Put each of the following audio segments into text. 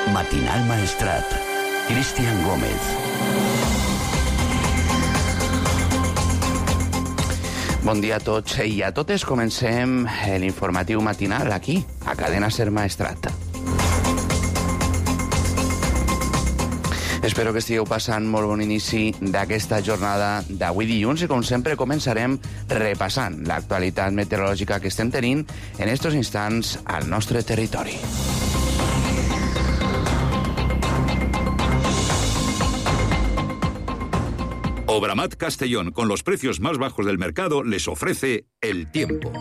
Matinal Maestrat. Cristian Gómez. Bon dia a tots i a totes. Comencem l'informatiu matinal aquí, a Cadena Ser Maestrat. Espero que estigueu passant molt bon inici d'aquesta jornada d'avui dilluns i, com sempre, començarem repassant l'actualitat meteorològica que estem tenint en estos instants al nostre territori. Obramat Castellón, con los precios más bajos del mercado, les ofrece el tiempo.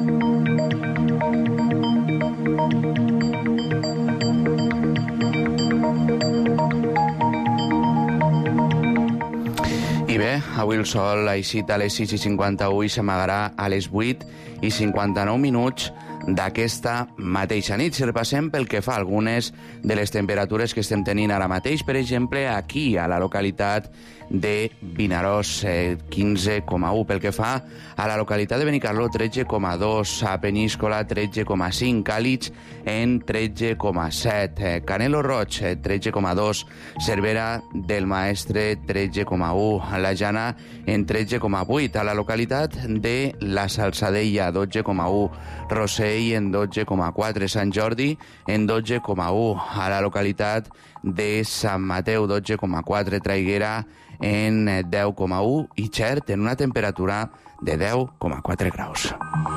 I bé, avui el sol ha eixit a les 6:51 i s'amagarà a les 8:59 d'aquesta mateixa nit. Si repassem pel que fa a algunes de les temperatures que estem tenint ara mateix, per exemple, aquí, a la localitat de Vinaròs, 15,1. Pel que fa a la localitat de Benicarló, 13,2. A Peníscola, 13,5. Càlix, en 13,7. Canelo Roig, 13,2. Cervera del Maestre, 13,1. La Jana, en 13,8. A la localitat de la Salzadella, 12,1. Rossell, en 12,4. Sant Jordi, en 12,1. A la localitat de Sant Mateu, 12,4. Traiguera, en 10,1. I Xert, en una temperatura de 10,4 graus.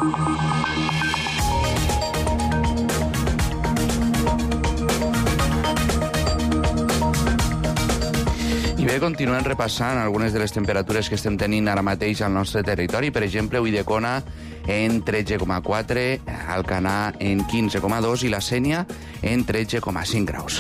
I bé, continuem repassant algunes de les temperatures que estem tenint ara mateix al nostre territori. Per exemple, Ulldecona en 13,4, Alcanar en 15,2 i la Sénia en 13,5 graus.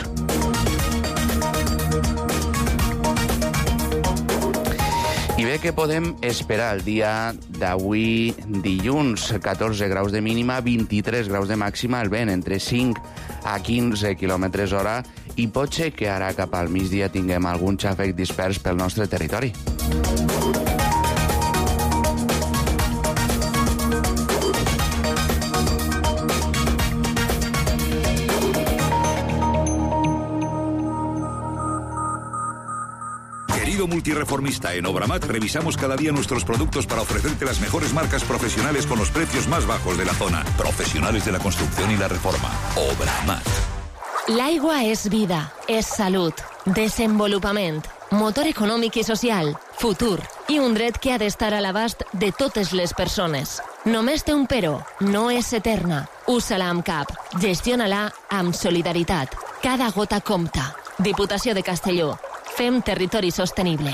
I bé, què podem esperar el dia d'avui dilluns? 14 graus de mínima, 23 graus de màxima, el vent entre 5 a 15 km hora i pot ser que ara cap al migdia tinguem algun xàfec dispers pel nostre territori. Multireformista, en Obramat revisamos cada día nuestros productos para ofrecerte las mejores marcas profesionales con los precios más bajos de la zona. Profesionales de la construcción y la reforma. Obramat. L'aigua és vida, és salut, desenvolupament, motor econòmic i social, futur i un dret que ha d'estar a l'abast de totes les persones. Només té un però, no és eterna. Usa-la amb cap, gestiona-la amb solidaritat. Cada gota compta. Diputació de Castelló. Fem territori sostenible.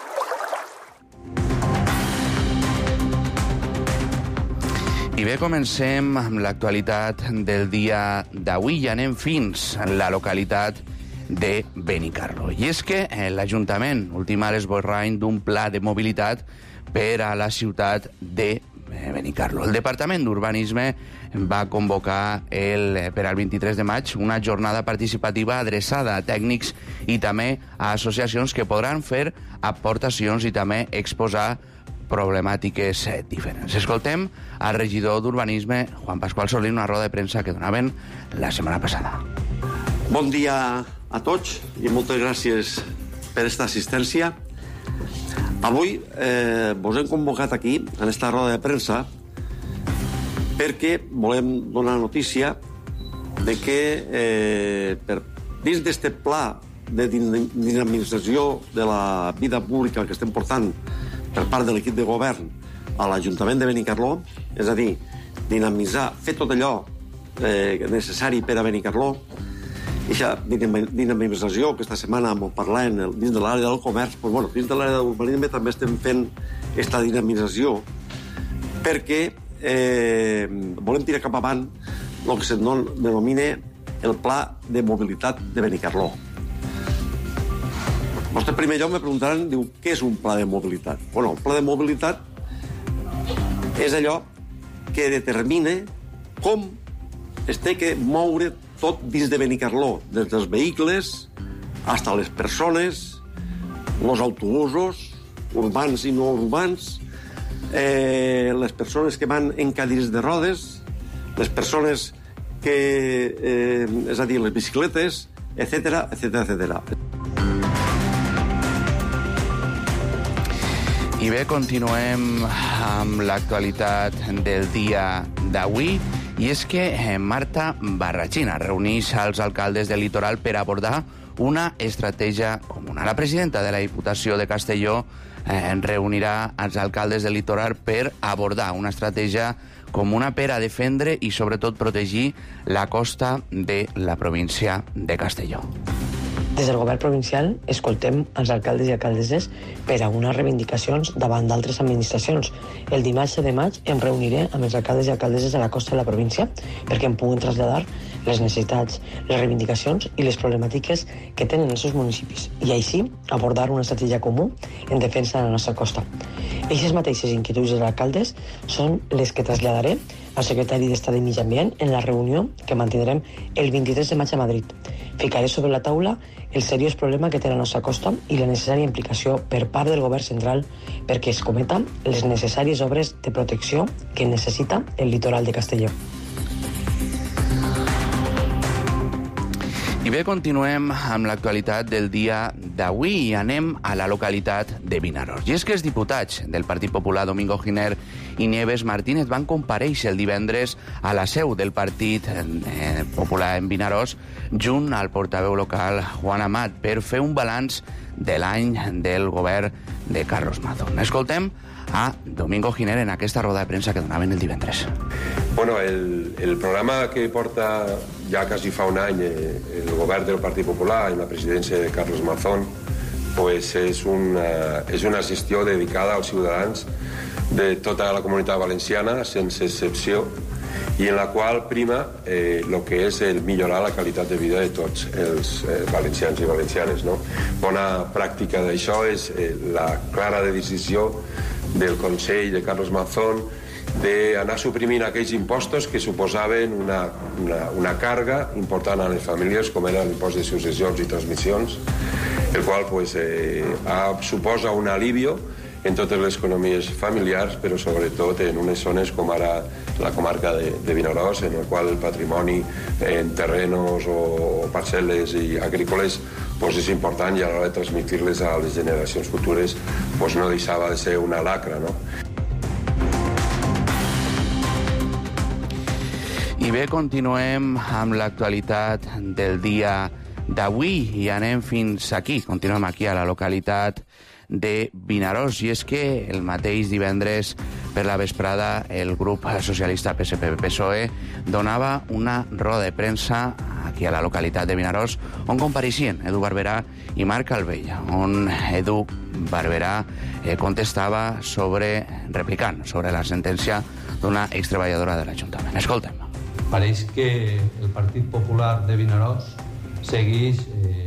I bé, comencem amb l'actualitat del dia d'avui i anem fins a la localitat de Benicarló. I és que l'Ajuntament ultima l'esborrany d'un pla de mobilitat per a la ciutat de Benicarló. El Departament d'Urbanisme va convocar per al 23 de maig una jornada participativa adreçada a tècnics i també a associacions que podran fer aportacions i també exposar problemàtiques diferents. Escoltem al regidor d'Urbanisme, Juan Pascual Solí, una roda de premsa que donaven la setmana passada. Bon dia a tots i moltes gràcies per aquesta assistència. Avui vos hem convocat aquí, en esta roda de premsa, perquè volem donar notícia de que dins d'este pla de dinamització de la vida pública que estem portant per part de l'equip de govern a l'Ajuntament de Benicarló, és a dir, dinamitzar, fer tot allò necessari per a Benicarló, i aquesta dinamització que esta setmana m'ho parlàvem dins de l'àrea del comerç, doncs, bueno, dins de l'àrea de l'urbanisme també estem fent aquesta dinamització perquè volem tirar cap avant el que se denomina el Pla de Mobilitat de Benicarló. Vostè, en primer lloc, me preguntaran, diu, què és un pla de mobilitat? Bueno, el pla de mobilitat és allò que determina com es té que moure tot dins de Benicarló, des dels vehicles fins a les persones, els autobusos, urbans i no urbans, les persones que van en cadires de rodes, les persones que, és a dir, les bicicletes, etcètera, etcètera, etcètera. I bé, continuem amb l'actualitat del dia d'avui, i és que Marta Barrachina reuneix als alcaldes del litoral per abordar una estratègia comuna. La presidenta de la Diputació de Castelló reunirà els alcaldes del litoral per abordar una estratègia comuna per a defendre i sobretot protegir la costa de la província de Castelló. Des del govern provincial escoltem els alcaldes i alcaldesses per a unes reivindicacions davant d'altres administracions. El dimarts de maig em reuniré amb els alcaldes i alcaldesses de la costa de la província perquè em puguin traslladar les necessitats, les reivindicacions i les problemàtiques que tenen els seus municipis i així abordar una estratègia comú en defensa de la nostra costa. Eixes mateixes inquietuds dels alcaldes són les que traslladaré al secretari d'Estat de Medi Ambient en la reunió que mantindrem el 23 de maig a Madrid. Ficaré sobre la taula el seriós problema que té la nostra costa i la necessària implicació per part del govern central perquè es cometen les necessàries obres de protecció que necessita el litoral de Castelló. I bé, continuem amb l'actualitat del dia d'avui i anem a la localitat de Vinaròs. I és que els diputats del Partit Popular, Domingo Giner i Nieves Martínez, van comparèixer el divendres a la seu del Partit Popular en Vinaròs junt al portaveu local, Juan Amat, per fer un balanç de l'any del govern de Carlos Mazón. Escoltem a Domingo Giner en aquesta roda de premsa que donaven el divendres. Bueno, el programa que porta ja quasi fa un any el govern del Partit Popular i la presidència de Carlos Mazón pues és una gestió dedicada als ciutadans de tota la comunitat valenciana, sense excepció, i en la qual prima el que és el millorar la qualitat de vida de tots els valencians i valencianes. No? Bona pràctica d'això és la clara decisió del Consell de Carlos Mazón d'anar suprimint aquells impostos que suposaven una càrrega important a les famílies, com era l'impost de successions i transmissions, el qual suposa un alivio en totes les economies familiars, però sobretot en unes zones com ara la comarca de Vinaròs, en el qual el patrimoni en terrenos o parcel·les i agrícoles és important i a l'hora de transmitir-les a les generacions futures no deixava de ser una lacra, no? I bé, continuem amb l'actualitat del dia d'avui i anem fins aquí. Continuem aquí a la localitat de Vinaròs, i és que el mateix divendres per la vesprada el grup socialista PSPV-PSOE donava una roda de premsa aquí a la localitat de Vinaròs on compareixien Edu Barberà i Marc Albella, on Edu Barberà contestava replicant sobre la sentència d'una extreballadora de l'Ajuntament. Escoltem. Pareix que el Partit Popular de Vinaròs segueix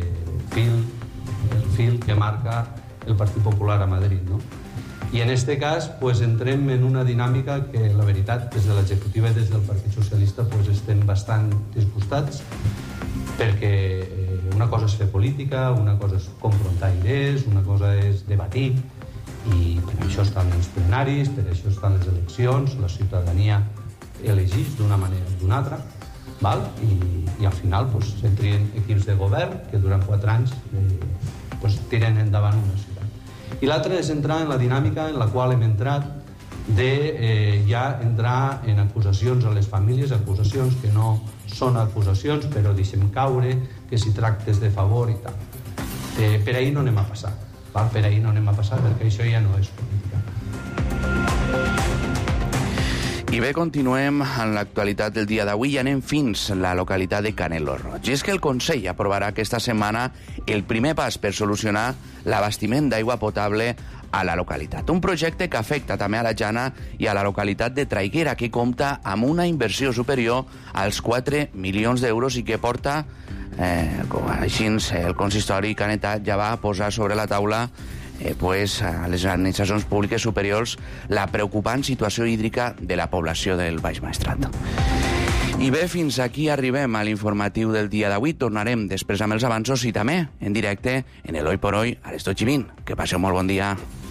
el fil que marca el Partit Popular a Madrid, ¿no? I en este cas entrem en una dinàmica que la veritat des de l'executiva i des del Partit Socialista estem bastant disgustats perquè una cosa és fer política, una cosa és confrontar idees, una cosa és debatir i per això estan els plenaris, per això estan les eleccions, la ciutadania elegeix d'una manera o d'una altra, i al final s'entrien equips de govern que durant 4 anys tiren endavant una ciutat. I l'altra és entrar en la dinàmica en la qual hem entrat de ja entrar en acusacions a les famílies, acusacions que no són acusacions, però deixem caure que si tractes de favor i tal. Per ahir no anem a passar, per ahir no anem a passar perquè això ja no és política. I bé, continuem en l'actualitat del dia d'avui i anem fins a la localitat de Canelo Roig. I és que el Consell aprovarà aquesta setmana el primer pas per solucionar l'abastiment d'aigua potable a la localitat. Un projecte que afecta també a la Jana i a la localitat de Traiguera, que compta amb una inversió superior als 4 milions d'euros i que porta, així el consistori canetat ja va posar sobre la taula a les administracions públiques superiors la preocupant situació hídrica de la població del Baix Maestrat. I bé, fins aquí arribem a l'informatiu del dia d'avui. Tornarem després amb els avanços i també en directe en el Hoy por Hoy a les 12:20. Que passeu molt bon dia.